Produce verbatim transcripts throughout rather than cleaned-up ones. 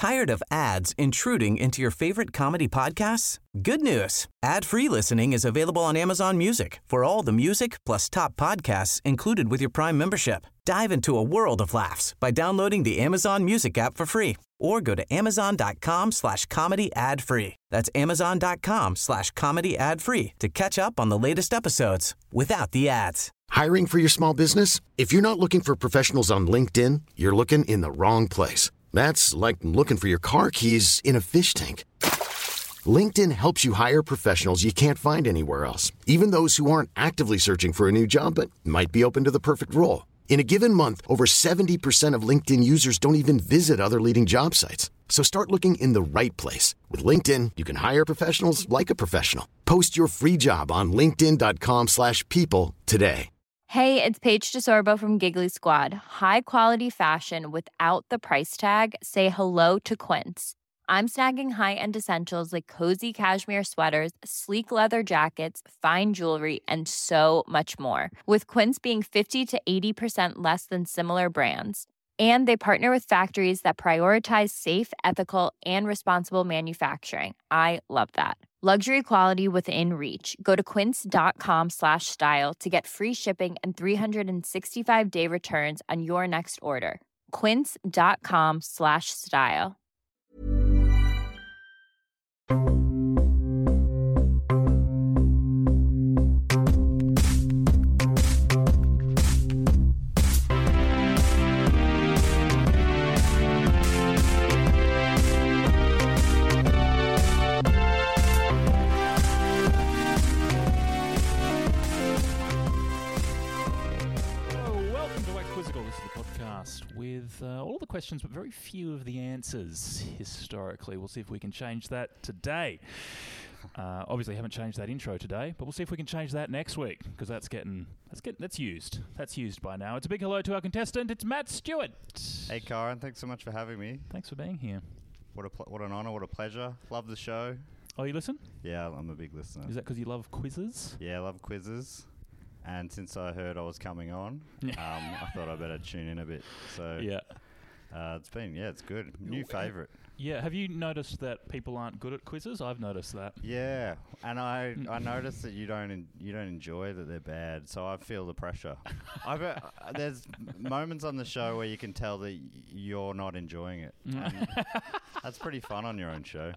Tired of ads intruding into your favorite comedy podcasts? Good news. Ad-free listening is available on Amazon Music for all the music plus top podcasts included with your Prime membership. Dive into a world of laughs by downloading the Amazon Music app for free or go to amazon.com slash comedy ad free. That's amazon.com slash comedy ad free to catch up on the latest episodes without the ads. Hiring for your small business? If you're not looking for professionals on LinkedIn, you're looking in the wrong place. That's like looking for your car keys in a fish tank. LinkedIn helps you hire professionals you can't find anywhere else, even those who aren't actively searching for a new job but might be open to the perfect role. In a given month, over seventy percent of LinkedIn users don't even visit other leading job sites. So start looking in the right place. With LinkedIn, you can hire professionals like a professional. Post your free job on linkedin.com slash people today. Hey, it's Paige DeSorbo from Giggly Squad. High quality fashion without the price tag. Say hello to Quince. I'm snagging high-end essentials like cozy cashmere sweaters, sleek leather jackets, fine jewelry, and so much more. With Quince being fifty to eighty percent less than similar brands. And they partner with factories that prioritize safe, ethical, and responsible manufacturing. I love that. Luxury quality within reach. Go to quince.com slash style to get free shipping and three sixty-five day returns on your next order. Quince.com slash style. With uh, all the questions, but very few of the answers historically. We'll see if we can change that today. Uh, obviously, haven't changed that intro today, but we'll see if we can change that next week because that's getting that's getting that's used. That's used by now. It's a big hello to our contestant. It's Matt Stewart. Hey, Karen. Thanks so much for having me. Thanks for being here. What a pl- what an honour. What a pleasure. Love the show. Oh, you listen? Yeah, I'm a big listener. Is that because you love quizzes? Yeah, I love quizzes. And since I heard I was coming on, um, I thought I better tune in a bit. So yeah, uh, it's been yeah, it's good. New favourite. Yeah, have you noticed that people aren't good at quizzes? I've noticed that. Yeah, and I I noticed that you don't en- you don't enjoy that they're bad. So I feel the pressure. I be- uh, there's moments on the show where you can tell that y- you're not enjoying it. And that's pretty fun on your own show.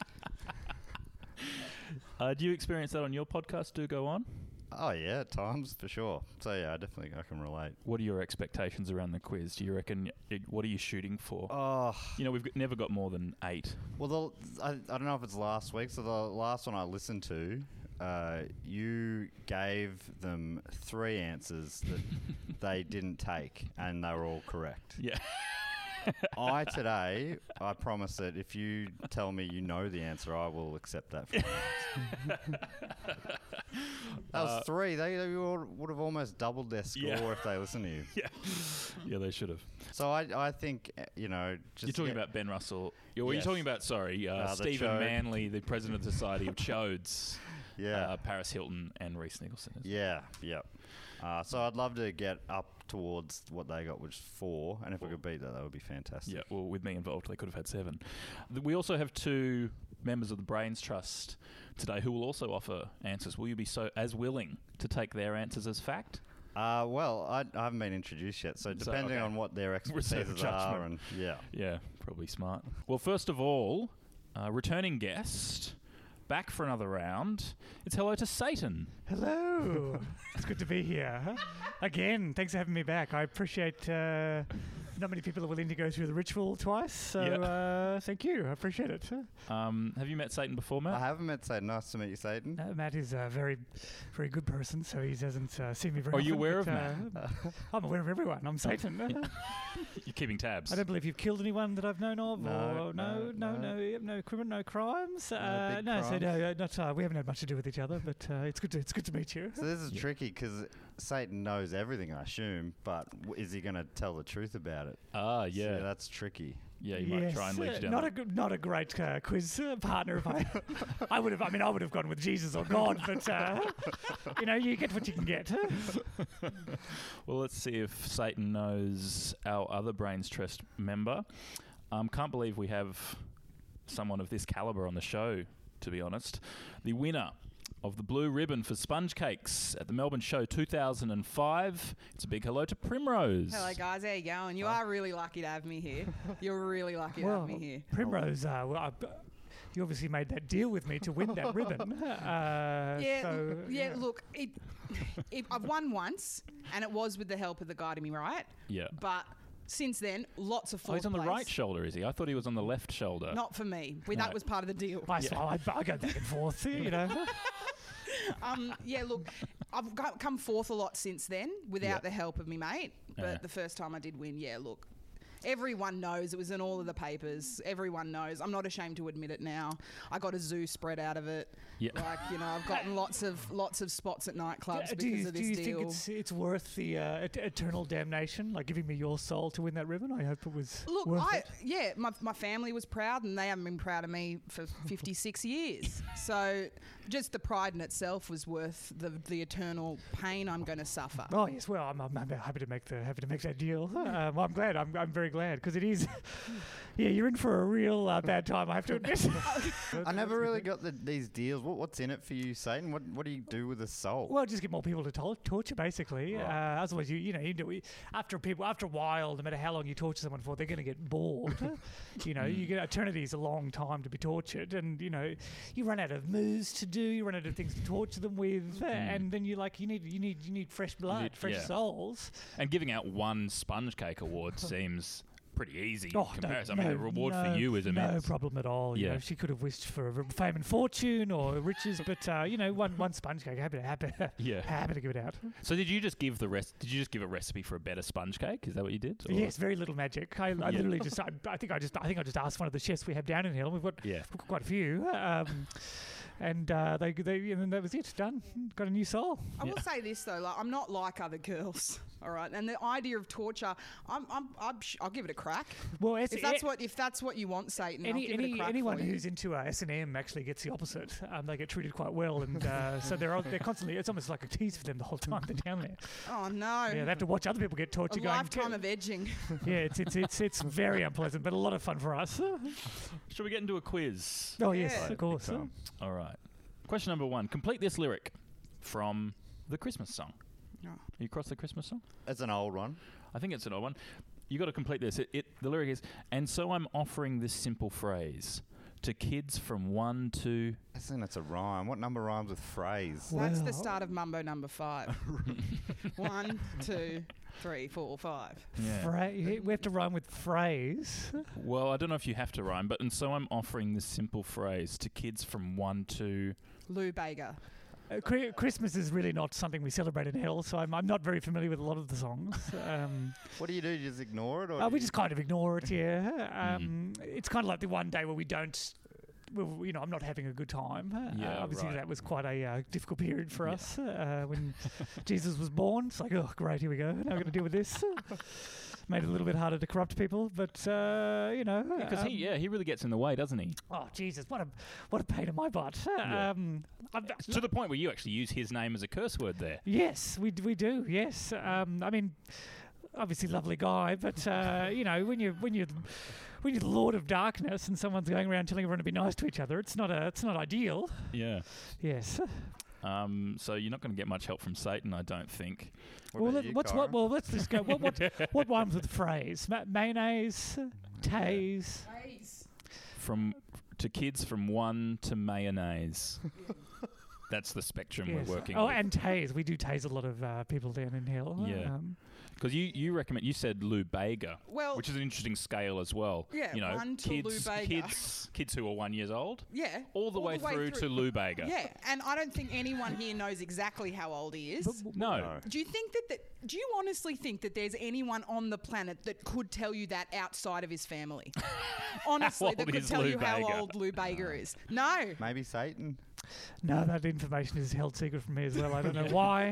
Uh, do you experience that on your podcast? Do go on. Oh yeah, at times for sure. So yeah, I definitely I can relate. What are your expectations around the quiz? Do you reckon? It, what are you shooting for? Oh, you know, we've got, never got more than eight. Well, the, I, I don't know if it's last week. So the last one I listened to, uh, you gave them three answers that they didn't take, and they were all correct. Yeah. I today, I promise that if you tell me you know the answer, I will accept that. For that was uh, three. They, they would have almost doubled their score yeah. if they listened to you. Yeah, yeah, they should have. So I, I think you know. Just you're talking about Ben Russell. You're, yes. you're talking about sorry, uh, uh, Stephen Chode. Manley, the president of the Society of Chodes. Yeah, uh, Paris Hilton and Reece Nicholson. Yeah, yeah. Uh, so I'd love to get up towards what they got, which is four, and if we could beat that, that would be fantastic. Yeah, well, with me involved, they could have had seven. We also have two members of the Brains Trust today who will also offer answers. Will you be so as willing to take their answers as fact? Uh, well, I, I haven't been introduced yet, so depending so, okay. on what their expertise are, and yeah, yeah, probably smart. Well, first of all, uh, returning guest. Back for another round. It's hello to Satan. Hello. It's good to be here. Huh? Again, thanks for having me back. I appreciate uh, not many people are willing to go through the ritual twice, so yeah. uh, thank you. I appreciate it. Um, have you met Satan before, Matt? I haven't met Satan. Nice to meet you, Satan. Uh, Matt is a very, very good person, so he doesn't uh, see me very Are often. you aware but, of uh, Matt? I'm aware of everyone. I'm Satan. You're keeping tabs. I don't believe you've killed anyone that I've known of. No, or no, no, no, no, no, no, criminal, no crimes. No, uh, no crimes. so no, not. Uh, we haven't had much to do with each other, but uh, it's good to it's good to meet you. So this is yeah. tricky because Satan knows everything, I assume, but w- is he going to tell the truth about it? Ah, yeah, so that's tricky. Yeah, you yes, might try and lead you down. Not a good, not a great uh, quiz uh, partner. If I, I would have. I mean, I would have gone with Jesus or God, but uh, you know, you get what you can get. Well, let's see if Satan knows our other Brains Trust member. Um, can't believe we have someone of this calibre on the show, to be honest. The winner of the blue ribbon for sponge cakes at the Melbourne Show two thousand five. It's a big hello to Primrose. Hello, guys. How you going? You are really lucky to have me here. You're really lucky well, to have me here. Primrose, uh, well, I, you obviously made that deal with me to win that ribbon. Uh, Yeah, so, yeah. Look, it, it, I've won once, and it was with the help of the guy to me right. Yeah. But since then, lots of Oh, fourth he's on the place. right shoulder, is he? I thought he was on the left shoulder. Not for me. We, No. That was part of the deal. I, so I, I go back and forth, you know. Um, yeah, look, I've got, come fourth a lot since then without Yeah. the help of me mate. But Yeah. the first time I did win, yeah, look, everyone knows. It was in all of the papers. Everyone knows. I'm not ashamed to admit it now. I got a zoo spread out of it. Yeah. Like, you know, I've gotten lots of lots of spots at nightclubs do because you, of do this you deal. think it's it's worth the uh, et- eternal damnation, like giving me your soul to win that ribbon? I hope it was Look, worth I it. yeah, my, my family was proud, and they haven't been proud of me for fifty-six years. So just the pride in itself was worth the the eternal pain I'm going to suffer. Oh yes, well I'm, I'm happy to make the happy to make that deal. Um, I'm glad. I'm I'm very glad because it is. Yeah, you're in for a real uh, bad time. I have to admit. I never really got the, these deals. What, what's in it for you, Satan? What What do you do with a soul? Well, just get more people to to- torture, basically. Right. Uh, otherwise, you you know, you do, after people after a while, no matter how long you torture someone for, they're going to get bored. you know, you get eternity is a long time to be tortured, and you know, you run out of moves to do, you run out of things to torture them with, and then you like you need you need you need fresh blood, need- fresh yeah. souls. And giving out one sponge cake award seems pretty easy Oh, in comparison. I mean, the reward no, for you is no immense. problem at all. You Yeah. know, she could have wished for fame and fortune or riches, but uh, you know, one one sponge cake, happy to happy, Yeah. happy to give it out. So did you just give the rest? Did you just give a recipe for a better sponge cake? Is that what you did? Or- Yes, very little magic. I, I literally just, I, I think I just, I think I just asked one of the chefs we have down in Hill. We've got, Yeah. we've got quite a few, um, and uh, they, they, and then that was it. Done. Got a new soul. I will say this though, like I'm not like other girls, all right. And the idea of torture, I'm, I'm, I'm sh- I'll give it a crack. Well, it's, If that's what, if that's what you want, Satan, I'll Any, give it a any, crack anyone for you. who's into uh, S and M actually gets the opposite. Um, they get treated quite well, and uh, so they're they're constantly. It's almost like a tease for them the whole time they're down there. Oh no! Yeah, they have to watch other people get a tortured. Going, lifetime of edging. yeah, it's it's it's it's very unpleasant, but a lot of fun for us. Should we get into a quiz? Oh yes, Yeah. of course. All right. Question number one. Complete this lyric from the Christmas song. Oh. You across the Christmas song? It's an old one. I think it's an old one. You got to complete this. It, it the lyric is, and so I'm offering this simple phrase to kids from one to. I think that's a rhyme. What number rhymes with phrase? That's the Well. start of Mumbo number five. One, two, three, four, five. Yeah. Fra- we have to rhyme with phrase. Well, I don't know if you have to rhyme, but and so I'm offering this simple phrase to kids from one to. Lou Bega. Uh, Chri- Christmas is really not something we celebrate in Hell, so I'm, I'm not very familiar with a lot of the songs. Um, What do you do? You just ignore it, or uh, do we you- just kind of ignore it, yeah. Um, It's kind of like the one day where we don't, well, you know, I'm not having a good time. Uh, Yeah, obviously, right. that was quite a uh, difficult period for Yeah. us uh, when Jesus was born. It's like, oh, great, here we go. Now we're going to deal with this. Made it a little bit harder to corrupt people, but uh, you know, Because um, he, yeah, he really gets in the way, doesn't he? oh Jesus, what a what a pain in my butt. Yeah. Um, I'm, To the point where you actually use his name as a curse word there. Yes, we d- we do. Yes, um, I mean, obviously lovely guy, but uh, you know, when you when you when you're the Lord of Darkness and someone's going around telling everyone to be nice to each other, it's not a it's not ideal. Yeah. Yes. Um, so you're not going to get much help from Satan, I don't think. What well, about let, you, what's Cara? what? Well, let's just go. What what what rhymes with phrase? Ma- mayonnaise, tase. From to kids from one to mayonnaise. That's the spectrum Yes. we're working Oh, with. and tase. We do tase a lot of uh, people down in Hill. Yeah. Um, Because you, you recommend, you said Lou Bega, Well, which is an interesting scale as well. Yeah, you know, one to kids, Lou Bega. kids, kids who are one years old, yeah, all the way, through, to Lou Bega. Yeah, and I don't think anyone here knows exactly how old he is. No. No. Do you think that, that? Do you honestly think that there's anyone on the planet that could tell you that outside of his family? Honestly, old that could is tell Lou you Bega? how old Lou Bega is. No. Maybe Satan. No, that information is held secret from me as well. I don't know why.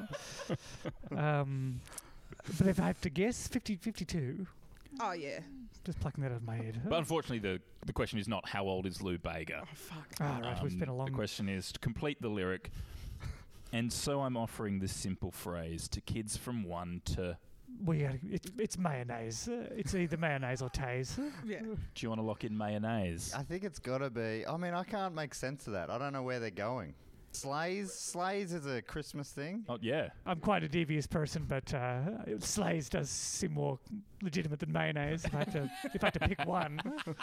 um, but if I have to guess, fifty, fifty-two. Oh yeah. Just plucking that out of my head. But unfortunately, the, the question is not how old is Lou Bega. Oh fuck. Ah, right, we've spent a Um, long... The question is to complete the lyric. And so I'm offering this simple phrase to kids from one to we gotta, it, it's mayonnaise. Uh, it's either mayonnaise or Taze. Yeah. Do you want to lock in mayonnaise? I think it's got to be. I mean, I can't make sense of that. I don't know where they're going. Sleighs? Sleighs is a Christmas thing. Oh, yeah. I'm quite a devious person, but uh, Sleighs does seem more legitimate than mayonnaise. If I had to, if I had to pick one,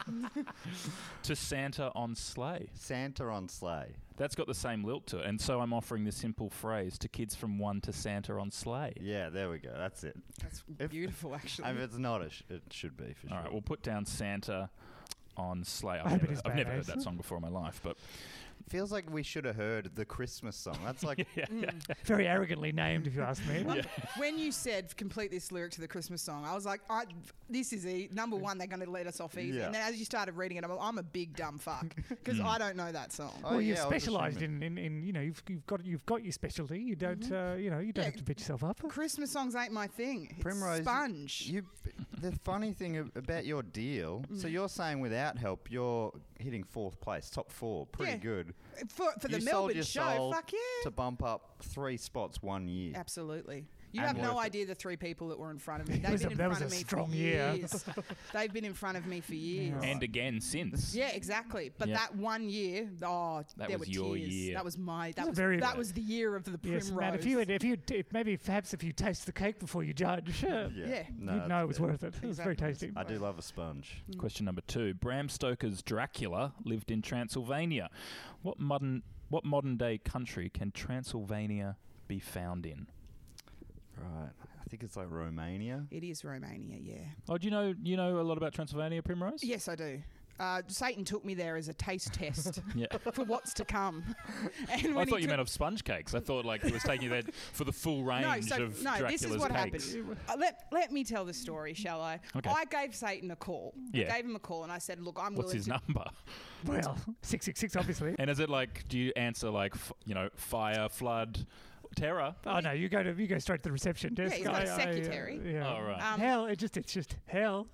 To Santa on sleigh. Santa on sleigh. That's got the same lilt to it. And so I'm offering this simple phrase to kids from one to Santa on sleigh. Yeah, there we go. That's it. That's If- beautiful, actually. If it's not, it, sh- it should be for All sure. right, we'll put down Santa on sleigh. I've, I hope never, it is I've never heard mayonnaise. that song before in my life, but Feels like we should have heard the Christmas song. That's like, yeah, yeah. very arrogantly named, if you ask me. Yeah. When you said complete this lyric to the Christmas song, I was like, I, this is e- number one. They're going to let us off easy. Yeah. And then as you started reading it, I'm, I'm a big dumb fuck because I don't know that song. Oh, Well, you've yeah, I was specialised assuming. in, in, in, you know, you've, you've got you've got your specialty. You don't, uh, you know, you don't Yeah. have to beat yourself up. Christmas songs ain't my thing. It's Primrose, you- Sponge. You, the funny thing ab- about your deal, so you're saying without help, you're hitting fourth place, top four, pretty Yeah. good. for for the You sold Melbourne your show, soul fuck yeah. To bump up three spots one year. Absolutely. You And have no worth it. idea the three people that were in front of me. They've was been a- in that front was of a me strong for year. years. They've been in front of me for years. Yeah. And again since. Yeah, exactly. But Yeah. that one year, oh, That there was were your tears. year. That was my. That a was very- that was the year of the Yes, primrose. man. If you, had, if you, if maybe perhaps if you taste the cake before you judge, uh, Yeah. No, you'd that's know it was fair. worth it. It was very Exactly. tasty. I do love a sponge. Question number two. Bram Stoker's Dracula lived in Transylvania. What modern what modern day country can Transylvania be found in? Right. I think it's like Romania. It is Romania, yeah. Oh, do you know you know a lot about Transylvania, Primrose? Yes, I do. Uh, Satan took me there as a taste test Yeah. for what's to come. And I when thought he you took- meant of sponge cakes. I thought like he was taking you there for the full range no, so, of no, Dracula's this is what cakes. happened. Uh, let, let me tell the story, shall I? Okay. I gave Satan a call. Yeah. I gave him a call and I said, look, I'm What's willing his to... number? Well, six six six, obviously. And is it like, do you answer like, f- you know, fire, flood, terror? Oh no, you go to you go straight to the reception desk. he's got a I- I, uh, secretary. yeah. Oh, right. Um, hell, it just it's just hell.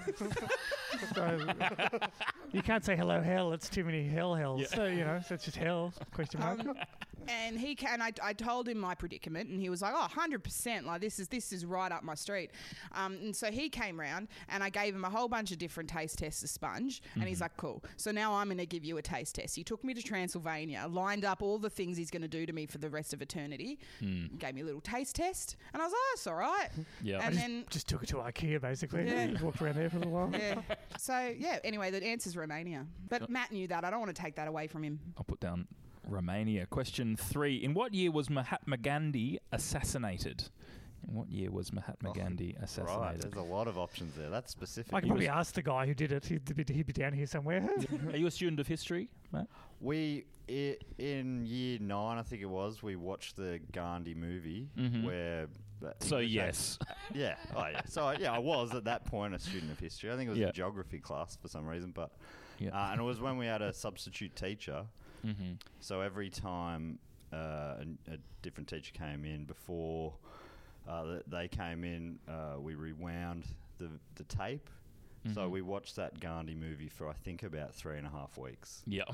So, you can't say hello hell. It's too many hell hells. Yeah. So you know, so it's just hell question mark. Um, and he can. I, I told him my predicament, and he was like, "Oh, one hundred percent! Like this is this is right up my street." Um, and so he came round, and I gave him a whole bunch of different taste tests of sponge, and he's like, "Cool." So now I'm going to give you a taste test. He took me to Transylvania, lined up all the things he's going to do to me for the rest of eternity, gave me a little taste test, and I was like, "Oh, it's all right." Yeah. And then Just took it to IKEA basically. Yeah. Just walked around there for a little while. yeah. So yeah. Anyway, the answer's Romania, but Matt knew that. I don't want to take that away from him. I'll put down Romania. Question three. In what year was Mahatma Gandhi assassinated? In what year was Mahatma Oh, Gandhi Right. assassinated? There's a lot of options there. That's specific. I could probably ask the guy who did it. He'd be, he'd be down here somewhere. Are you a student of history, Matt? We I, in year nine, I think it was. We watched the Gandhi movie Mhm. where. that So English yes. ac- Yeah. Oh yeah. So yeah, I was at that point a student of history. I think it was Yeah. a geography class for some reason, but Yeah. uh, and it was when we had a substitute teacher. Mm-hmm. So every time uh, a, a different teacher came in, before uh, th- they came in, uh, we rewound the the tape. So Mhm. we watched that Gandhi movie for I think about three and a half weeks. Yeah.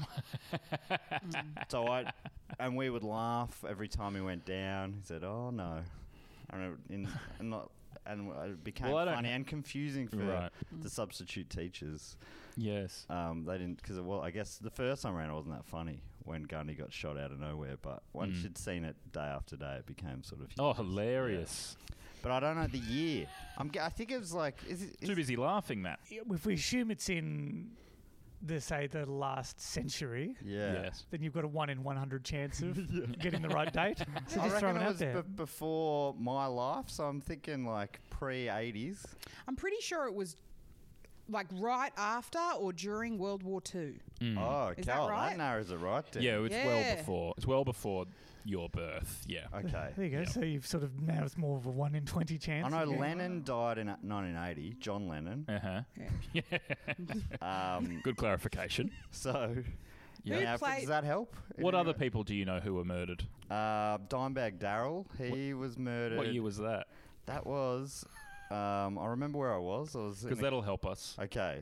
So I, and we would laugh every time he went down. He said, "Oh no," and, it, in, and not, and it became Well, I don't- funny and confusing for Right. the substitute teachers. Yes. Um, they didn't because well, I guess the first time around it wasn't that funny when Gandhi got shot out of nowhere. But once Mm. you'd seen it day after day, it became sort of Oh, humorous. hilarious. Yeah. But I don't know the year. I'm. g- I think it was like. Is it? Too Is busy laughing, Matt. If we assume it's in the say the last century, yeah. Yes. then you've got a one in one hundred chance of getting the right date. So I just reckon throwing it it out was there. b- before my life, so I'm thinking like pre eighties. I'm pretty sure it was like right after or during World War Two. Mm. Oh, Is that Cal, right? narrows it right down. Yeah, it's well Yeah. before. It's well before your birth. Yeah. Okay. There you go. Yeah. So you've sort of now it's more of a one in twenty chance. I know of getting- Lennon died in nineteen eighty, John Lennon. Uh huh. Yeah. Um, Good clarification. so, Yeah. yeah, played- does that help? What Any- other people do you know who were murdered? Uh, Dimebag Darrell, he was murdered. What year was that? That was, um, I remember where I was. I was in Because a- that'll help us. Okay.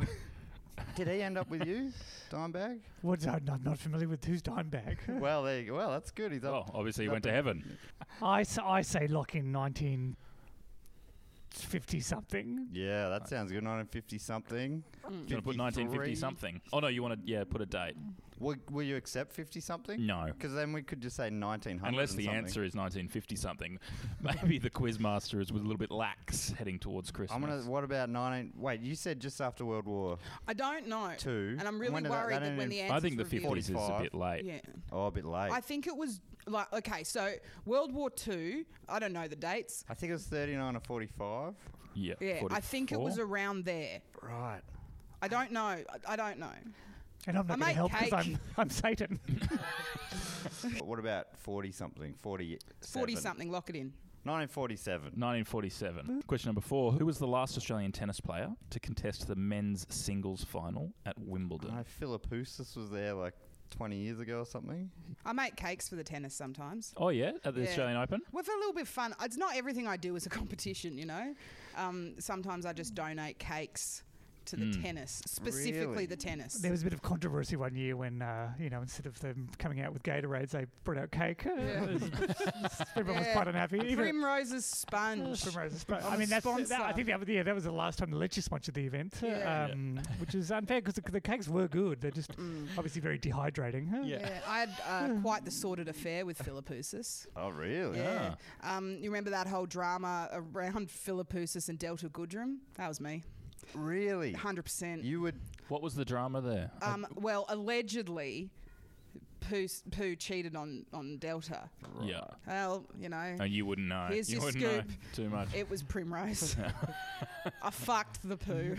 Did he end up with you, Dimebag? What's I'm not, not familiar with who's Dimebag. Well, there you go. Well, that's good. He's Oh, up. obviously he he's went up to in- heaven. I, s- I say lock in nineteen fifty something. Yeah, that sounds good. nineteen fifty something. Do you want to put nineteen fifty something? Oh, no, you want to, yeah, put a date. Will, will you accept fifty something? No. Because then we could just say nineteen hundred. Unless the something. answer is nineteen fifty something. Maybe the quizmaster is was a little bit lax heading towards Christmas. I'm gonna. What about nineteen? Wait, you said just after World War I don't know. Two. And I'm really When did that- worried that that, when ended the in- answers I think the revealed- fifties is a forty-five. bit late. Yeah. Oh, a bit late. I think it was like okay, so World War Two. I don't know the dates. I think it was thirty-nine or forty-five. Yeah. Yeah, I think it was forty-four. around there. Right. I don't know. I, I don't know. And I'm I not going to make help because cake. I'm, I'm Satan. What about forty something? Forty. Forty something. Lock it in. nineteen forty-seven. nineteen forty-seven. Question number four. Who was the last Australian tennis player to contest the men's singles final at Wimbledon? I Philippoussis was there like twenty years ago or something. I make cakes for the tennis sometimes. Oh, yeah? At the Yeah. Australian Open? With a little bit of fun. It's not everything I do is a competition, you know. Um, sometimes I just donate cakes to the Mm. tennis, specifically Really? the tennis. There was a bit of controversy one year when, uh, you know, instead of them coming out with Gatorades, they brought out cake. Everyone was Yeah. quite unhappy. Even- Primrose's sponge. Primrose, but I'm I a mean, that's, that, I sponsor. think that, was- yeah, that was the last time the Lecce sponsored the event, Yeah. um, which is unfair because the, the cakes were good. They're just Mm. obviously very dehydrating. huh? Yeah, I had uh, quite the sordid affair with Philippoussis. Oh, really? Yeah. Um, you remember that whole drama around Philippoussis and Delta Goodrum? That was me. Really? one hundred percent. You would. What was the drama there? Um, well, allegedly, Pooh, Pooh cheated on, on Delta. Yeah. Well, you know, And you wouldn't know. Here's you your wouldn't scoop. know too much. it was Primrose. I fucked the Pooh.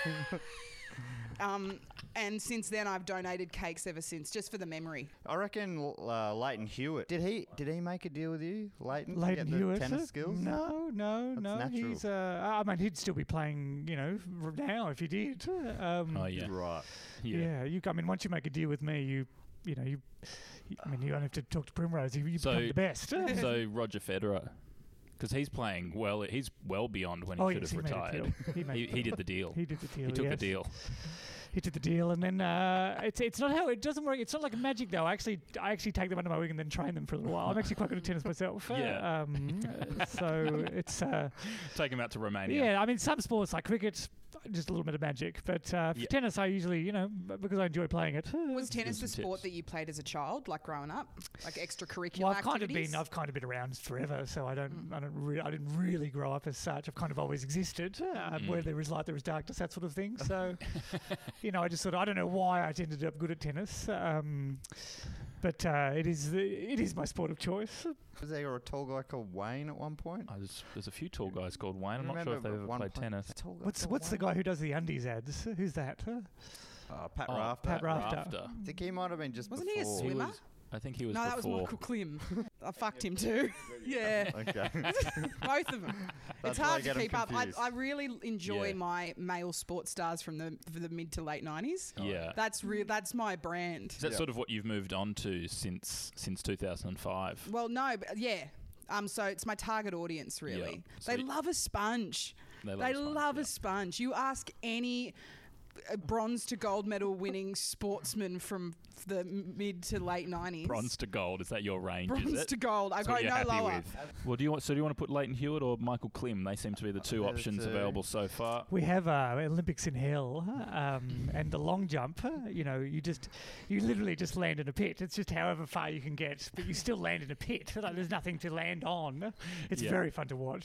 um, and since then, I've donated cakes ever since, just for the memory. I reckon uh, Leighton Hewitt. Did he? Did he make a deal with you, Leighton? to Leighton get the Hewitt. tennis skills. No, no, That's no. natural. He's. Uh, I mean, he'd still be playing, you know, r- now if he did. Um, Oh, yeah. Right. Yeah. yeah. You. I mean, once you make a deal with me, you, you know, you. you I mean, you don't have to talk to Primrose. You, you So- become the best. So Roger Federer, because he's playing well, he's well beyond when he oh, should yes, have he made a retired. deal. He, made He, a he deal. did the deal. He did the deal. He took yes. the deal. He did the deal, and then uh, it's it's not how it doesn't work. It's not like magic though. I actually I actually take them under my wing and then train them for a little while. I'm actually quite good at tennis myself. uh, Yeah. Um, uh, so it's uh, Take him out to Romania. yeah. I mean, some sports like cricket, just a little bit of magic. But uh, for Yeah. tennis, I usually you know b- because I enjoy playing it. uh, Was tennis the some sport tips. that you played as a child, like growing up, like extracurricular Well, I've kind of activities? been I've kind of been around forever, so I don't Mm. I don't re- I didn't really grow up as such. I've kind of always existed. Uh, Mm. Where there is light, there is darkness, that sort of thing. So, you know, I just sort of I don't know why I ended up good at tennis, um, but uh, it is the, it is my sport of choice. Was there a tall guy called Wayne at one point? Oh, there's, there's a few tall guys called Wayne. I'm not Remember sure if they've at ever one played point- tennis. a tall guy What's called what's the Wayne? guy who does the undies ads? Who's that? Huh? Uh, Pat Oh, Rafter. Pat Rafter. Rafter. I think he might have been just Wasn't he a before. swimmer? was- I think he was no, that was before. Michael Klim. I fucked him too. yeah, Okay. both of them. That's It's why I hard to get 'em keep up. I, confused. I really enjoy Yeah. my male sports stars from the for the mid to late nineties. Yeah. That's real. That's my brand. Is that Yeah. sort of what you've moved on to since since two thousand five? Well, no, but yeah. Um, so it's my target audience, really. So They you- love a sponge. They They love love a sponge, sponge. You ask any uh, bronze to gold medal winning sportsman from the m- mid to late nineties. Bronze to gold, is that your range? Bronze is it? to gold. I That's go what you're no happy lower. with. Well, do you want? So do you want to put Leighton Hewitt or Michael Klim? They seem to be the two They're the options two. available so far. We have uh, Olympics in hell, um, and the long jump. uh, You know, you just you literally just land in a pit. It's just however far you can get, but you still land in a pit. Like, there's nothing to land on. It's Yeah. very fun to watch.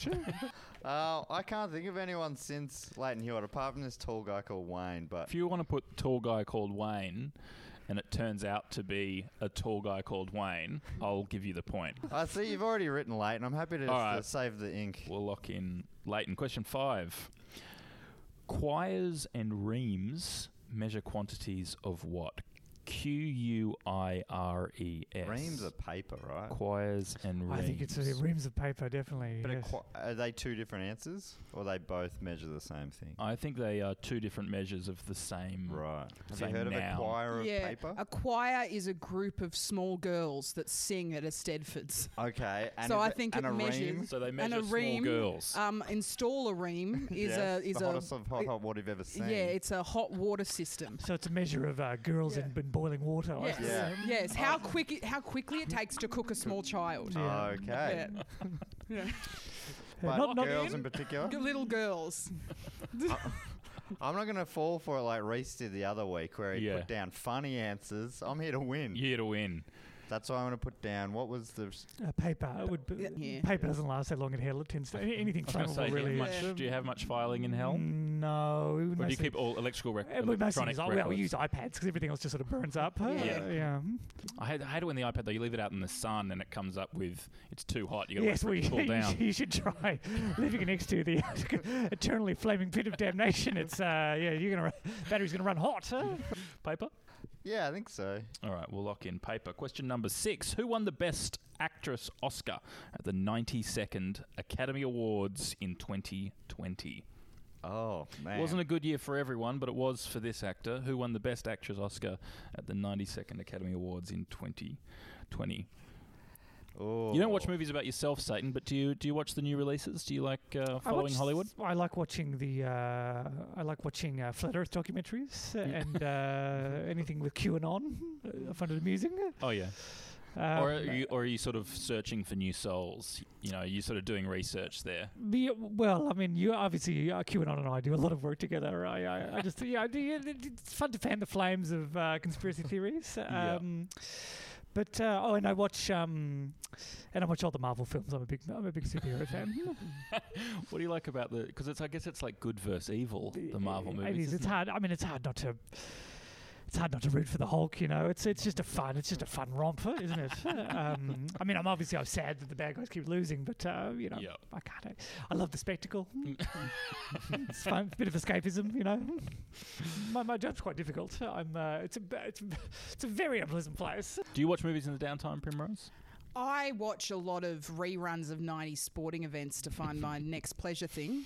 Uh, I can't think of anyone since Leighton Hewitt apart from this tall guy called Wayne. But If you want to put tall guy called Wayne, and it turns out to be a tall guy called Wayne, I'll give you the point. I see you've already written Leighton. I'm happy to just, All uh, right. save the ink. We'll lock in Leighton. Question five. Choirs and reams measure quantities of what? Q U I R E S. Reams of paper, right? Choirs and reams. I think it's uh, reams of paper, definitely. But a yes. qu- are they two different answers, or they both measure the same thing? I think they are two different measures of the same. Right. Have Same you heard of noun. a choir of Yeah, paper? a choir is a group of small girls that sing at a Stedfords. Okay. And So is I it- think and it a measures- ream? So they And measure a small ream, girls. Um, install a ream is yes, a is the a hottest of hot, hot water you've ever seen. yeah, it's a hot water system. So it's a measure of uh, girls Yeah. in, in boiling water. I Yes, Yeah. yes. How quick it, how quickly it takes to cook a small child. Yeah. Okay. Yeah. But not- not girls in- in particular. Little girls. I'm not going to fall for it like Reese did the other week where he Yeah. put down funny answers. I'm here to win. Year to win. That's why I'm going to put down, what was the... s- Uh, paper would be, Yeah. paper doesn't last that long in hell. It tends to any- anything I was gonna flammable say, do, you really. have is. much, do you have much filing in hell? No. we would Or do you mostly- keep all electrical rec- Uh, we mostly electronic use, well, we records? use iPads because everything else just sort of burns up. Uh, Yeah. yeah. I hate, I hate it when the iPad, though, you leave it out in the sun and it comes up with, it's too hot, you got to Yes, wait for well, it to you, cool down. you should try leaving it next to the eternally flaming pit of damnation. It's, uh, yeah, you're gonna, run, battery's going to run hot. Huh? Paper? Yeah, I think so. All right, we'll lock in paper. Question number six. Who won the Best Actress Oscar at the ninety-second Academy Awards in twenty twenty? Oh, man. It wasn't a good year for everyone, but it was for this actor. Who won the Best Actress Oscar at the ninety-second Academy Awards in twenty twenty? Oh. You don't watch movies about yourself, Satan, but do you do you watch the new releases? Do you like uh, I following watch- Hollywood? I like watching the uh, I like watching uh, flat Earth documentaries uh, and uh, anything with QAnon. Uh, I find it amusing. Oh, yeah. Um, or, are you, or are you sort of searching for new souls? You know, you're sort of doing research there. the- well, I mean, you obviously uh, QAnon and I do a lot of work together. I, I, I just yeah, I do, yeah, it's fun to fan the flames of uh, conspiracy theories. Um, But uh, oh, and I watch um, and I watch all the Marvel films. I'm a big I'm a big superhero fan. What do you like about the? Because it's I guess it's like good versus evil. The Marvel It movies. is. It's isn't it? hard. I mean, it's hard not to. It's hard not to root for the Hulk, you know. It's it's just a fun. It's just a fun romp, isn't it? um, I mean, I'm obviously I'm sad that the bad guys keep losing, but uh, you know, Yeah. I can't. I love the spectacle. It's fun. It's a bit of escapism, you know. My my job's quite difficult. I'm. Uh, it's a it's a, it's a very unpleasant place. Do you watch movies in the downtime, Primrose? I watch a lot of reruns of nineties sporting events to find my next pleasure thing.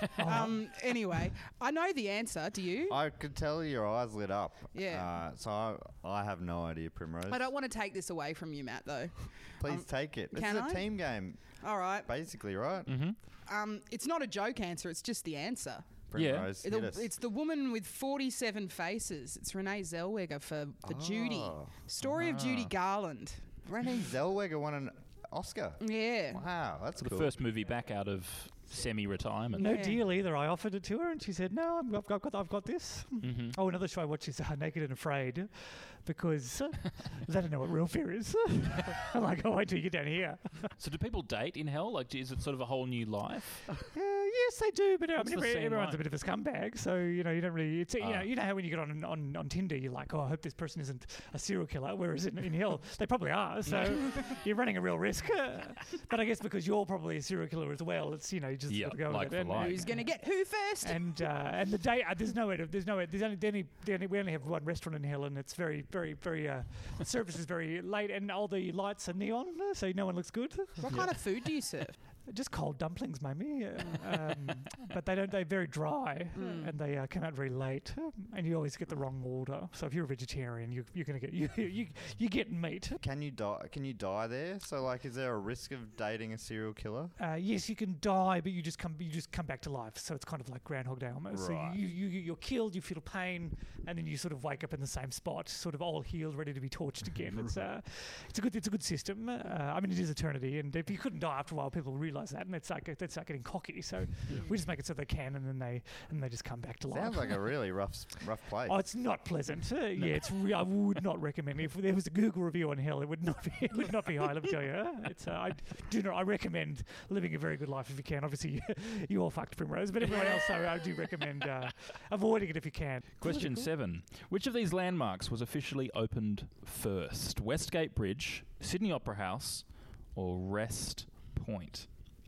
Um, anyway, I know the answer. Do you? I could tell your eyes lit up. Yeah. Uh, so I, I have no idea, Primrose. I don't want to take this away from you, Matt, though. Please um, take it. It's can a I? team game, All right. basically, right? Mm-hmm. Um, it's not a joke answer. It's just the answer. Primrose, hit The- us. it's the woman with forty-seven faces. It's Renee Zellweger for, for Judy. Oh. Story of Judy Garland. Renee Zellweger won an Oscar. Yeah. Wow, that's The cool. first movie back out of semi-retirement. No Yeah. deal either. I offered it to her, and she said, "No, I'm, I've, got, I've got this." Mm-hmm. Oh, another show I watch is uh, Naked and Afraid, because uh, they don't know what real fear is. I'm like, oh, wait till you get down here. So do people date in hell? Like, is it sort of a whole new life? Uh, yes, they do, but uh, I What's mean, the every, scene everyone's like? a bit of a scumbag, so you know you don't really. It's, you Ah. know, you know how when you get on, on on Tinder, you're like, oh, I hope this person isn't a serial killer. Whereas in, in hell, they probably are. So you're running a real risk. Uh, but I guess because you're probably a serial killer as well, it's you know you just Yeah, got to go like with it. for And, like. Who's going to get who first? and uh, and the day uh, there's no way to, there's no way there's only, the only, the only we only have one restaurant in hell, and it's very very very uh, the service is very late, and all the lights are neon, uh, so no one looks good. What kind of food do you serve? Just cold dumplings, maybe, uh, um, but they don't. They're very dry, Mm. and they uh, come out very late, um, and you always get the wrong order. So if you're a vegetarian, you, you're gonna get you you you get meat. Can you die? Can you die there? So, like, is there a risk of dating a serial killer? Uh, yes, you can die, but you just come you just come back to life. So it's kind of like Groundhog Day almost. Right. So you, you you're killed, you feel pain, and then you sort of wake up in the same spot, sort of all healed, ready to be tortured again. It's uh, it's a good it's a good system. Uh, I mean, it is eternity, and if you couldn't die after a while, people realise that, and it's like that's like getting cocky. So we just make it so they can, and then they and they just come back to life. Sounds like a really rough, s- rough place. Oh, it's not pleasant. Uh, yeah, it's. Re- I would not recommend it. If there was a Google review on hell, it would not be. It would not be high. Let me tell you. Uh, It's. Uh, I do not. I recommend living a very good life if you can. Obviously, you all fucked Primrose, but everyone else, I, I do recommend uh, avoiding it if you can. Question seven. Which of these landmarks was officially opened first? Westgate Bridge, Sydney Opera House, or Rest Point?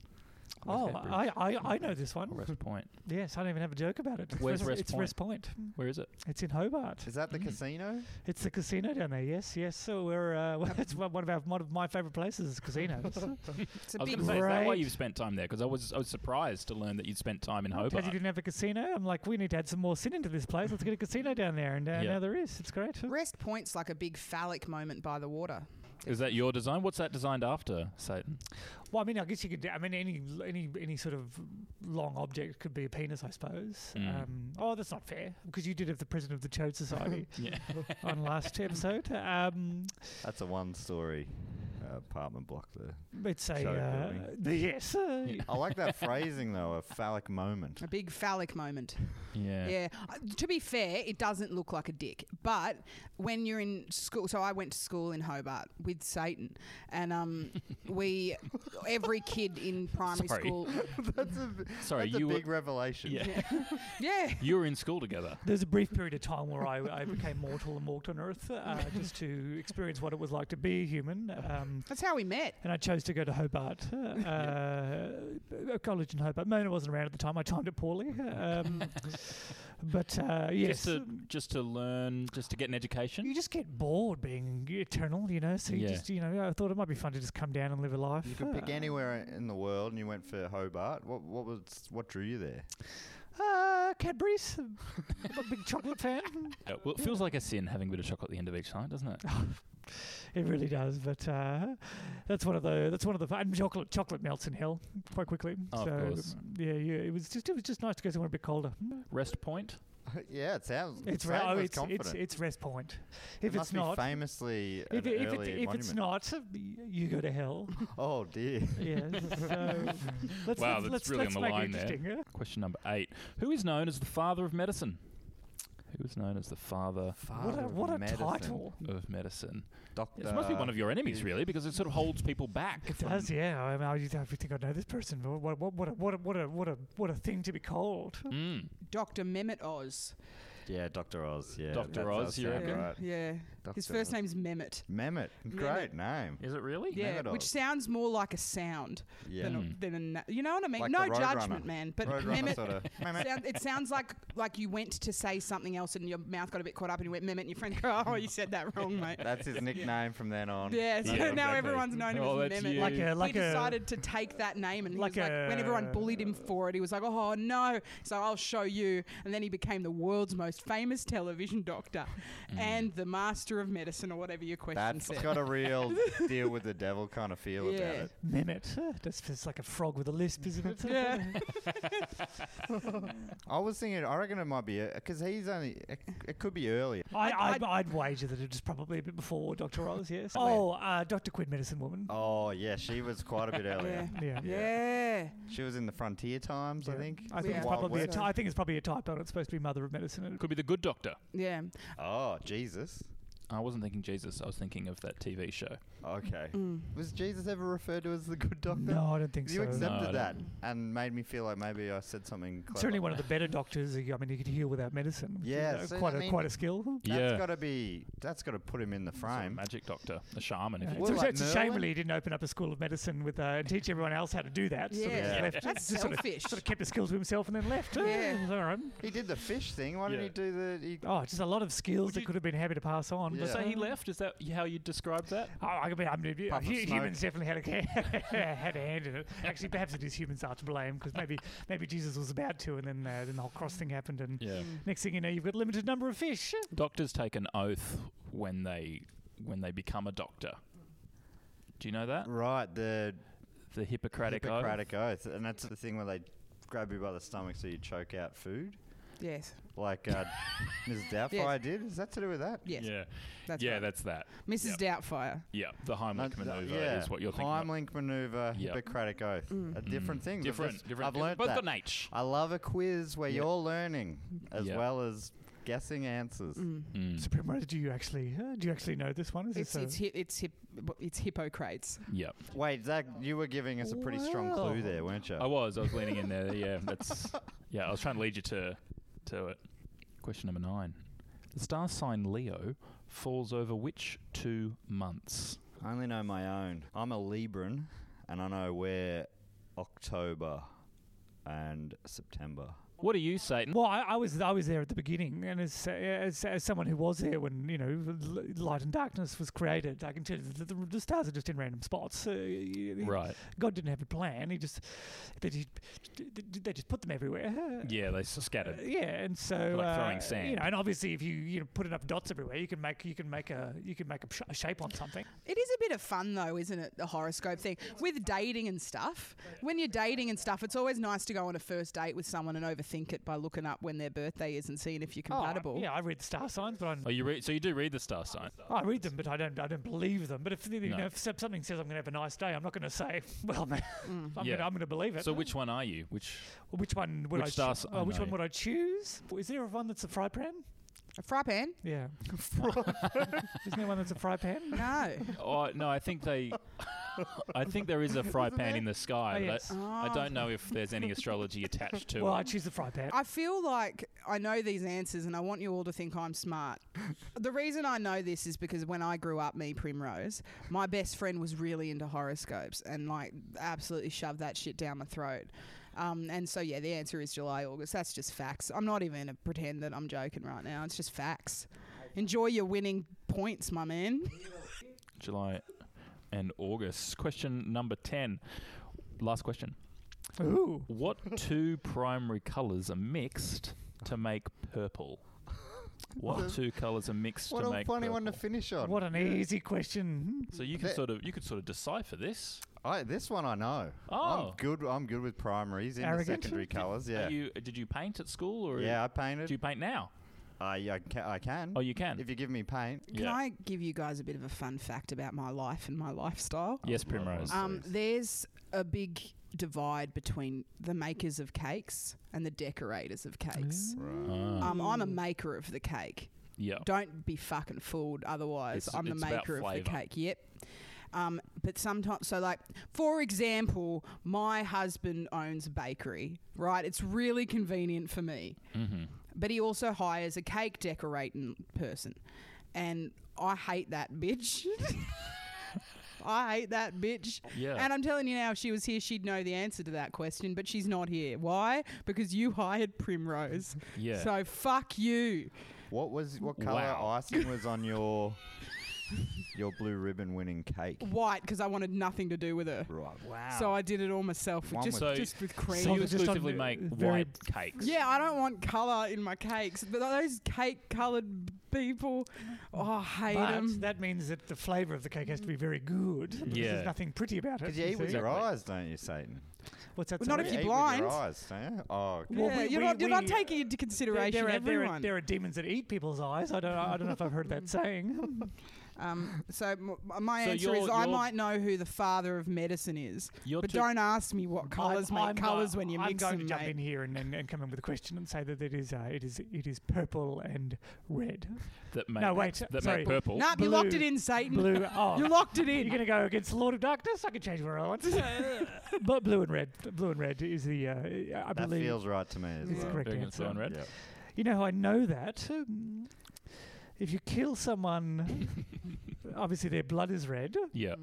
Oh, Westgate Bridge. I, I, I know this one. Or Rest Point. Yes, I don't even have a joke about it. It's Where's Rest It's Point? Rest Point. Where is it? It's in Hobart. Is that the casino? It's the casino down there. Yes, yes. So we're. Uh, well, it's one of our one of my favourite places is casinos. It's a I was big going to say, is that why Right. you've spent time there? Because I was I was surprised to learn that you'd spent time in Because Hobart. you didn't have a casino, I'm like, we need to add some more sin into this place. Let's get a casino down there, and uh, Yeah. now there is. It's great. Rest Point's like a big phallic moment by the water. Is that your design? What's that designed after, Satan? Well, I mean, I guess you could. I mean, any any any sort of long object could be a penis, I suppose. Mm. Um, oh, that's not fair because you did have the president of the Chode Society Yeah. on last episode. Um, That's a one story. uh, apartment block there. It's a Show uh, building. the, yes. Uh, I like that phrasing though, a phallic moment. A big phallic moment. Yeah. Yeah. Uh, to be fair, it doesn't look like a dick. But when you're in school, so I went to school in Hobart with Satan, and um, we, every kid in primary Sorry. school. That's a, Sorry, that's you a were big revelation. yeah. Yeah. You were in school together. There's a brief period of time where I, I became mortal and walked on Earth uh, just to experience what it was like to be a human. Um, That's how we met. and I chose to go to Hobart, uh, a college in Hobart. Mona wasn't around at the time. I timed it poorly. Um, but uh, yes. Just to just to learn, just to get an education. You just get bored being eternal, you know. So you Yeah. just, you know, I thought it might be fun to just come down and live a life. You could pick Uh, anywhere in the world, and you went for Hobart. What what was what drew you there? Uh, Cadbury's. I'm a big chocolate fan. Yeah, well, it feels like a sin having a bit of chocolate at the end of each night, doesn't it? It really does, but uh, that's one of the that's one of the and chocolate chocolate melts in hell quite quickly. Oh, of so course. yeah, yeah, it was just it was just nice to go somewhere a bit colder. Rest point. Yeah, it sounds. It's Satan re- oh, was it's, confident. it's it's rest point. It If must it's not, be famously if, an it, if, early it, if it's monument. not, you go to hell. Oh dear. Yeah. So let's Wow, let's, that's let's, really let's on the make line it there. interesting. Yeah? Question number eight. Who is known as the father of medicine? Who is known as the father What a Father what a of medicine. title. of medicine? Doctor. This must be one of your enemies, really, because it sort of holds people back. It from- does, yeah. I mean, I used to have to think I know this person. What what what what a what a what a what a, what a thing to be called. Mm. Doctor Mehmet Oz. Yeah, Doctor Oz. Yeah, Doctor that Oz, does you sound reckon? right. Yeah. His Doctor first Oz. name's Mehmet. Mehmet. Great name. Is it really? Yeah, Mehmet which Oz. sounds more like a sound Yeah. than, Mm. a, than a na- you know what I mean? Like no the Roadrunner. judgment, man. But Roadrunner Mehmet, sorta. Mehmet. sound, it sounds like like you went to say something else and your mouth got a bit caught up and you went Mehmet and your friend go, oh, you said that wrong, mate. That's his nickname from then on. Yeah, so Yeah, now exactly. everyone's known him Oh, as that's Mehmet. you. Like a like he a decided to take that name, and he like was like, when everyone a- bullied him for it, he was like, "Oh no!" So I'll show you, and then he became the world's most famous television doctor and the master of medicine, or whatever your question That's said. got a real deal with the devil kind of feel Yeah. about it. Mehmet. Uh, That's just like a frog with a lisp, isn't it? Yeah. I was thinking, I reckon it might be because he's only. It, it could be earlier. I, I- I'd, I'd wager that it was probably a bit before Doctor Oz, yes. Oh, uh, Doctor Quinn, Medicine Woman. Oh yeah, she was quite a bit earlier. Yeah. Yeah. Yeah. She was in the Frontier Times, I Yeah. think. I think Yeah. it's Wild probably a West. ty- I think it's probably a typo. It's supposed to be Mother of Medicine. Could be the good doctor. Yeah. Oh Jesus. I wasn't thinking Jesus. I was thinking of that T V show. Okay. Mm. Was Jesus ever referred to as the good doctor? No, I don't think You so. accepted No, I that and made me feel like maybe I said something clever. Certainly one of the better doctors. I mean, he could heal without medicine. which is, Yeah, uh, so quite I a mean- quite a skill. That's Yeah. got to be. That's got to put him in the Sort of frame. magic doctor, a shaman. Yeah. If you It's, Well, a- like it's a shame Merlin? really he didn't open up a school of medicine with uh, and teach everyone else how to do that. Sort of Yeah. just left- That's just sort of, selfish. sort of kept the skills to himself and then left. Yeah. Uh, all right. He did the fish thing. Why didn't Yeah. he do the? He, Oh, just a lot of skills Would that you- could have been happy to pass on. Yeah. But So uh, he left. Is that how you describe that? Oh, I mean, I mean Puff of hu- smoke. humans definitely had a had a hand in it. Actually, perhaps it is humans are to blame because maybe maybe Jesus was about to, and then uh, then the whole cross thing happened, and Yeah. next thing you know, you've got a limited number of fish. Doctors take an oath when they when they become a doctor. Do you know that? right, the The Hippocratic, Hippocratic oath, and that's the thing where they grab you by the stomach so you choke out food, Yes. like uh, Missus Doubtfire did. Is that to do with that? Yes. Yeah. That's yeah, right. that's that. Missus Yep. Doubtfire. Yeah, the Heimlich No, maneuver yeah. is what you're thinking. of. Heimlich maneuver, Yep. Hippocratic oath, Mm. a different thing. Different, different. I've learned Both that. got an H. I love a quiz where Yep. you're learning as Yep. well as guessing answers. Mm. Mm. Supreme, do you actually uh, do you actually know this one? Is It's this it's hi- it's hip it's Hippocrates. Yep. Wait, Zach, you were giving us a pretty strong Wow. clue there, weren't you? I was. I was leaning in there. Yeah, that's. Yeah, I was trying to lead you to, to it. Question number nine. The star sign Leo falls over which two months? I only know my own. I'm a Libran, and I know where October and September. What are you, Satan? Well, I, I was I was there at the beginning, and as, uh, as as someone who was there when you know l- light and darkness was created, I can tell you that the, the stars are just in random spots. Uh, y- y- Right. God didn't have a plan. He just they just, they just put them everywhere. Yeah, they s- scattered. Uh, yeah, and so Like uh, throwing sand. You know, and obviously, if you you know put enough dots everywhere, you can make you can make a you can make a, sh- a shape on something. It is a bit of fun though, isn't it? The horoscope thing with dating and stuff. When you're dating and stuff, it's always nice to go on a first date with someone and over overthink it by looking up when their birthday is and seeing if you're Oh, compatible. yeah, I read the star signs, but I'm, Oh, you read? So you do read the star sign? I read them, but I don't. I don't believe them. But if you No. know, if something says I'm going to have a nice day, I'm not going to say, well, man, I'm Yeah. going to believe it. So which one are you? Which? Well, which one would which I? star choo- si- oh, oh, which no. one would I choose? Is there one that's a fry pan? A fry pan? Yeah. Isn't there one that's a fry pan? No. Oh no, I think they. I think there is a fry pan in the sky. Oh, but yes. I don't know if there's any astrology attached to Well, it. I choose the fry pan. I feel like I know these answers and I want you all to think I'm smart. The reason I know this is because when I grew up, me, Primrose, my best friend was really into horoscopes and like absolutely shoved that shit down my throat. Um, and so, yeah, the answer is July, August. That's just facts. I'm not even going to pretend that I'm joking right now. It's just facts. Enjoy your winning points, my man. July and August. Question number ten. Last question. Ooh. What two primary colours are mixed to make purple? What two colours are mixed What to a make funny purple? one to finish on. What an easy question. So you can That- sort of you could sort of decipher this. I, this one I know. Oh. I'm good. I'm good with primaries in the Arrogant. secondary colours. Yeah. Are you, did you paint at school or yeah, I do painted. you paint now? Uh, yeah, I can. I can. Oh, you can. If you give me paint. Can Yeah. I give you guys a bit of a fun fact about my life and my lifestyle? Yes, Primrose. Um, there's a big divide between the makers of cakes and the decorators of cakes. Ah. Um, I'm a maker of the cake. yeah. Don't be fucking fooled. Otherwise, It's- I'm the it's about maker of the flavour. cake. Yep. Um, but sometimes, so like, for example, my husband owns a bakery, right? It's really convenient for me. Mm-hmm. But he also hires a cake decorating person. And I hate that bitch. I hate that bitch. Yeah. And I'm telling you now, if she was here, she'd know the answer to that question, but she's not here. Why? Because you hired Primrose. Yeah. So fuck you. What was what colour Wow. icing was on your your blue ribbon winning cake? White, because I wanted nothing to do with her. Right. Wow. So I did it all myself, with One just, with- just with cream. So you just on exclusively the make very- white cakes. Yeah, I don't want colour in my cakes, but those cake-coloured people, oh, I hate but them. that means that the flavour of the cake has to be very good. Because Yeah. there's nothing pretty about it. Because you eat with see? your eyes, don't you, Satan? What's that? Well, not sorry? if You you're eat blind. with your eyes, don't you? Oh, okay. Well, Yeah, we- you're we- not, you're not we- taking into There, consideration there, are, there, are, everyone. there are demons that eat people's eyes. I don't. I don't know if I've heard that saying. Um, so m- my So answer is you're- I you're- might know who the father of medicine is, You're but too- don't ask me what colours I'm- make I'm, colours uh, when you I'm mix going them, to jump mate. in here and, and, and come in with a question and say that it is. Uh, it is. It is purple and red. that make No, wait, that sorry. make purple. Nah, you locked Blue- it in, Satan. Blue. Oh, You locked it You're in. going to go against Lord of Darkness? I can change where I want. But blue and red. Blue and red is the. Uh, I That believe. feels right to me as It's well. correct Very against answer. blue and red. Yep. You know how I know that? Um, if you kill someone, obviously their blood is red. Yeah.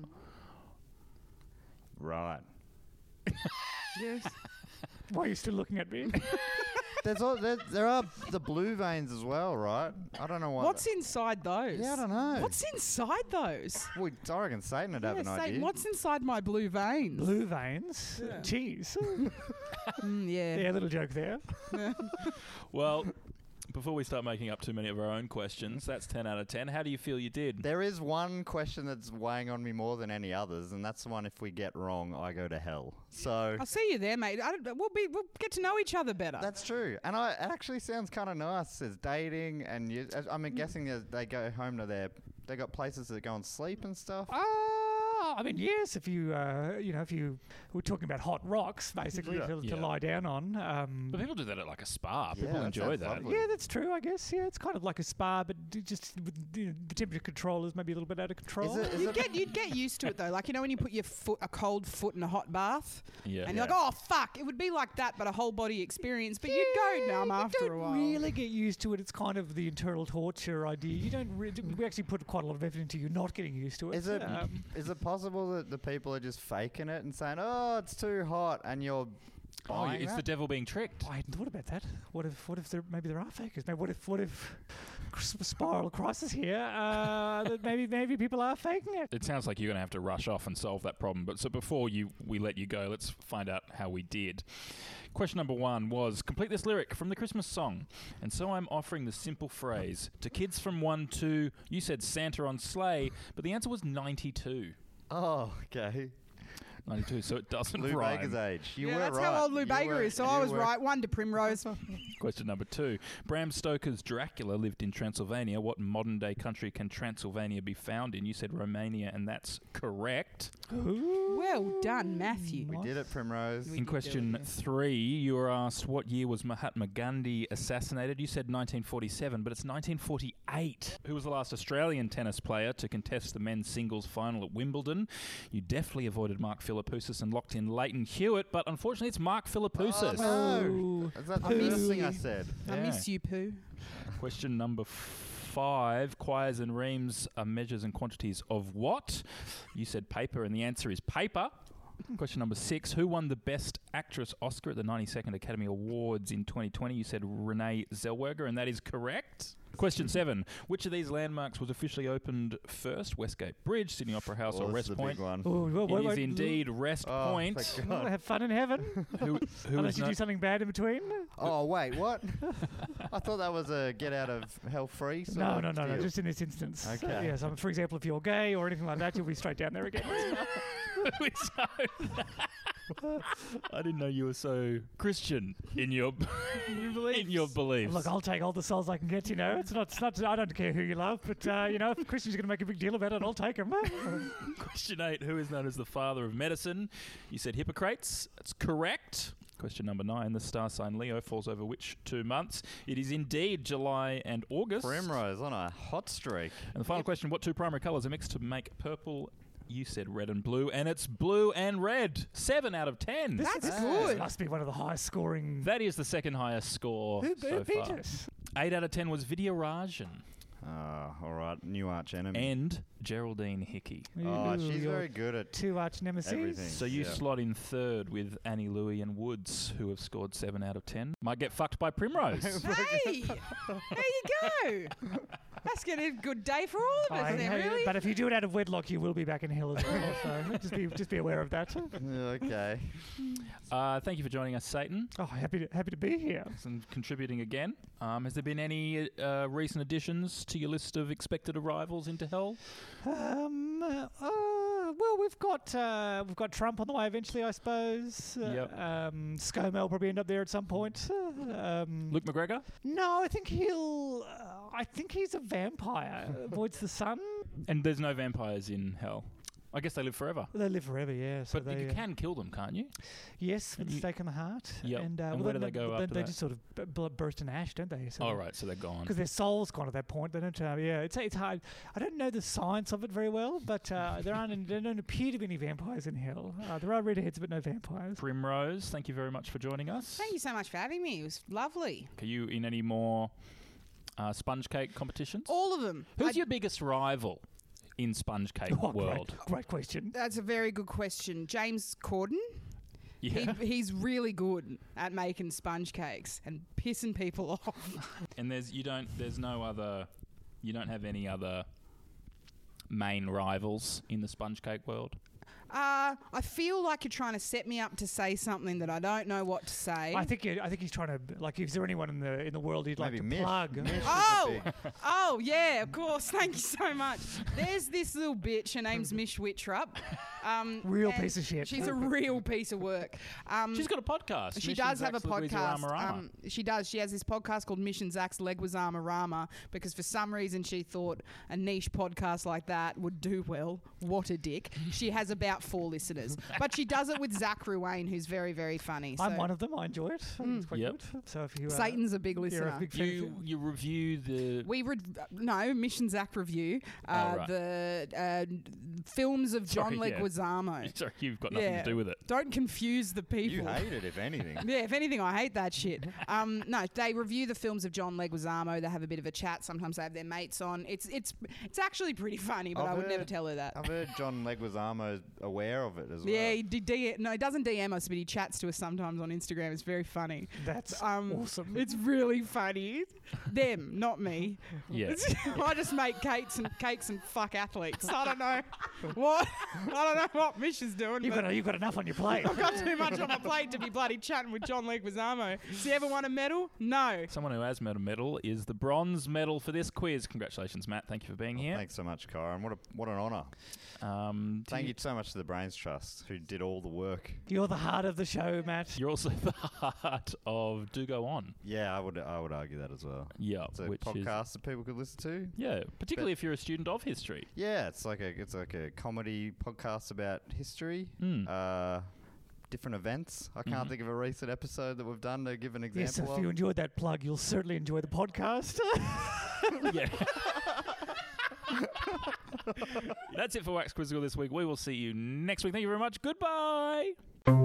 Right. Yes. Why are you still looking at me? There's all, there, there are the blue veins as well, right? I don't know what. What's inside those? Yeah, I don't know. What's inside those? Well, I reckon Satan would have Yeah, an Satan, idea. what's inside my blue veins? Blue veins, Yeah. cheese. Mm, yeah. Yeah, little joke there. Well, before we start making up too many of our own questions, that's ten out of ten. How do you feel you did? There is one question that's weighing on me more than any others, and that's the one: if we get wrong, I go to hell. So I'll see you there, mate. I don't, we'll be we'll get to know each other better. that's true, and I, it actually sounds kind of nice as dating. And you, as- I'm guessing that they go home to their, they got places to go and sleep and stuff. Ah, I mean, yes. If you, uh, you know, if you we're talking about hot rocks, basically Yeah. to, to Yeah. lie down on. Um, But people do that at like a spa. Yeah, People that enjoy sounds that. lovely. yeah, that's true. I guess. Yeah, it's kind of like a spa, but d- just with the, the temperature control is maybe a little bit out of control. Is it? Is You'd it get you'd get used to it though. Like you know when you put your foot a cold foot in a hot bath, Yeah. and you're like, oh fuck, it would be like that, but a whole body experience. But you'd go numb you after don't a while. really get used to it. It's kind of the internal torture idea. You don't. Re- we actually put quite a lot of effort into you not getting used to it. Is it? Um, Is it possible that the people are just faking it and saying, "Oh, it's too hot," and you're Oh, buying it's that? the devil being tricked. I hadn't thought about that. What if? What if there? Maybe there are fakers. Maybe what if? What if? cr- Spiral crisis here. Uh, that maybe maybe people are faking it. It sounds like you're going to have to rush off and solve that problem. But so before you we let you go, let's find out how we did. Question number one was, complete this lyric from the Christmas song. And so I'm offering the simple phrase. To kids from one to, you said Santa on sleigh, but the answer was ninety-two. Oh, okay. ninety-two, so it doesn't Lou rhyme. Bega's age. You yeah, were that's right. how old Lou You Bega were- is. So you I was were- right. One to Primrose. Question number two. Bram Stoker's Dracula lived in Transylvania. What modern-day country can Transylvania be found in? You said Romania, and that's correct. Well done, Matthew. We did it, Primrose. We In did question do it, yeah. three, you were asked what year was Mahatma Gandhi assassinated. You said nineteen forty-seven, but it's nineteen forty-eight. Who was the last Australian tennis player to contest the men's singles final at Wimbledon? You definitely avoided Mark Philippoussis and locked in Leighton Hewitt, but unfortunately it's Mark Philippoussis. Oh, no. Is that the Poo. first thing I said? I Yeah. miss you, Pooh. Question number five. Quires and reams are measures and quantities of what? You said paper, and the answer is paper. Question number six. Who won the Best Actress Oscar at the ninety-second Academy Awards in twenty twenty? You said Renee Zellweger, and that is correct. Question seven. Which of these landmarks was officially opened first? Westgate Bridge, Sydney Opera House, Well, or this is Rest the Point? big one. Oh, well, It wait, is wait, indeed Rest Oh, Point. thank Well, God. have fun in heaven. Who, who Unless is you not- do something bad in between. Oh, wait, what? I thought that was a get out of hell free. sort No, of no, no, no. deal. Just in this instance. Uh, Okay. yeah, so for example, if you're gay or anything like that, you'll be straight down there again. Who is so- I didn't know you were so Christian in your in your beliefs. Look, I'll take all the souls I can get. You know, it's not. It's not. I don't care who you love, but uh, you know, if Christians are going to make a big deal about it, I'll take them. Question eight. Who is known as the father of medicine? You said Hippocrates. That's correct. Question number nine. The star sign Leo falls over which two months? It is indeed July and August. Primrose on a hot streak. And the final question. What two primary colours are mixed to make purple? You said red and blue, and it's blue and red. Seven out of ten. That's This good. must be one of the highest scoring. That is the second highest score Who, so who beat far. us? Eight out of ten was Vidyarajan Oh, all right. New arch enemy. and Geraldine Hickey. oh, Ooh, she's your very good at two arch nemesis. everything. So you Yeah. slot in third with Annie Louie and Woods, who have scored seven out of ten. Might get fucked by Primrose. Hey, there you go. That's going to be a good day for all of us, I- then, hey, really. But if you do it out of wedlock, you will be back in hell as well. So just be just be aware of that. Okay. Uh, thank you for joining us, Satan, Oh, happy to happy to be here. and contributing again. Um, has there been any uh, recent additions to your list of expected arrivals into hell? Um, uh, uh, well, we've got uh, we've got Trump on the way eventually, I suppose. Uh, Yep. Um, ScoMo will probably end up there at some point. Uh, um, Luke McGregor? no, I think he'll. Uh, I think he's a vampire. Avoids the sun. And there's no vampires in hell. I guess they live forever. They live forever, yeah. So But they, you uh, can kill them, can't you? yes, with a you- stake in the heart. Yep. And, uh, And well, where do then they go then after They that? just sort of b- b- burst in ash, don't they? So Oh, right, so they're gone. Because their soul's gone at that point. They don't. Uh, yeah, it's it's hard. I don't know the science of it very well, but uh, there aren't. Any, there don't appear to be any vampires in hell. Uh, there are redheads, but no vampires. Primrose, thank you very much for joining us. Thank you so much for having me. It was lovely. Are you in any more uh, sponge cake competitions? All of them. Who's I- your biggest rival in sponge cake Oh, world? Great, great question. That's a very good question. James Corden. Yeah. He, he's really good at making sponge cakes and pissing people off. And there's you don't there's no other you don't have any other main rivals in the sponge cake world. Uh, I feel like you're trying to set me up to say something that I don't know what to say. I think. I think he's trying to. Like, is there anyone in the in the world you'd like Maybe to Mish. plug? Mish would Oh, be- oh yeah, of course. Thank you so much. There's this little bitch. Her name's Mish Wittrup. Um, Real and piece of shit. She's a real piece of work. Um, She's got a podcast. She Mission does have a Zach's Leguizamo podcast. Rama. Um, she does. She has this podcast called Mission Zach's Leguizamo Rama because for some reason she thought a niche podcast like that would do well. What a dick. She has about four listeners. But she does it with Zach Ruane, who's very, very funny. I'm So one of them. I enjoy it. I think it's quite Yep. good. So if you uh, Satan's a big you're listener. a big fan you of- you review the We re- no Mission Zach review uh, Oh, right. the uh, films of John Sorry, yeah. Leguizamo. Sorry, you've got nothing Yeah. to do with it. Don't confuse the people. You hate it, if anything. Yeah, if anything, I hate that shit. Um, no, they review the films of John Leguizamo. They have a bit of a chat. Sometimes they have their mates on. It's it's it's actually pretty funny, but I've I would never heard- tell her that. I've heard John Leguizamo's aware of it as well. Yeah, he did D- no, he doesn't D M us, but he chats to us sometimes on Instagram. It's very funny. That's Um, awesome. It's really funny. Them, not me. Yeah. I just make cakes and cakes and fuck athletes. I don't know what. I don't know what Mish is doing. You've but got, you've got enough on your plate. I've got too much on my plate to be bloody chatting with John Leguizamo. Has he ever won a medal? No. Someone who has met a medal is the bronze medal for this quiz. Congratulations, Matt. Thank you for being here. Thanks so much, Kyron. What a what an honour. Um, do Thank you- you so much to the Brains Trust, who did all the work. You're the heart of the show, Matt. You're also the heart of Do Go On. Yeah, I would I would argue that as well. Yeah, It's a which is podcast that people could listen to. yeah, particularly if you're a student of history. Yeah, it's like a it's like a comedy podcast about history. Mm. Uh, different events. I can't Mhm. think of a recent episode that we've done to give an Yes, example if you of. enjoyed that plug, you'll certainly enjoy the podcast. Yeah. That's it for Wax Quizzical this week. We will see you next week. Thank you very much. Goodbye.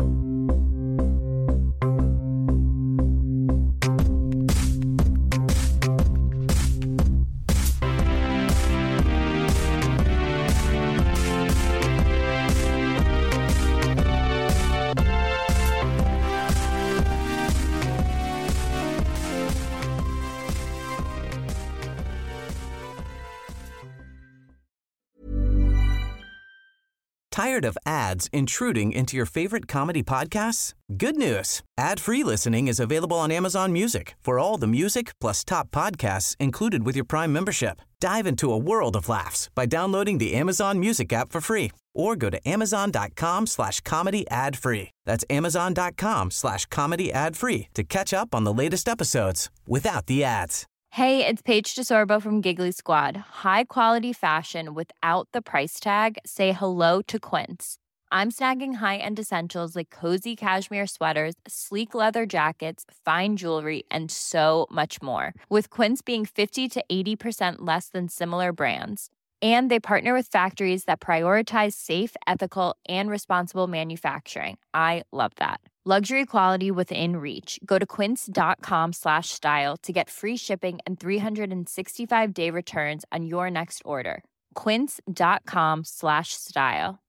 Tired of ads intruding into your favorite comedy podcasts? Good news. Ad-free listening is available on Amazon Music for all the music plus top podcasts included with your Prime membership. Dive into a world of laughs by downloading the Amazon Music app for free or go to amazon.com slash comedy ad free. That's amazon.com slash comedy ad free to catch up on the latest episodes without the ads. Hey, it's Paige DeSorbo from Giggly Squad. High quality fashion without the price tag. Say hello to Quince. I'm snagging high-end essentials like cozy cashmere sweaters, sleek leather jackets, fine jewelry, and so much more. With Quince being fifty to eighty percent less than similar brands. And they partner with factories that prioritize safe, ethical, and responsible manufacturing. I love that. Luxury quality within reach. Go to quince.com slash style to get free shipping and three sixty-five day returns on your next order. Quince.com slash style.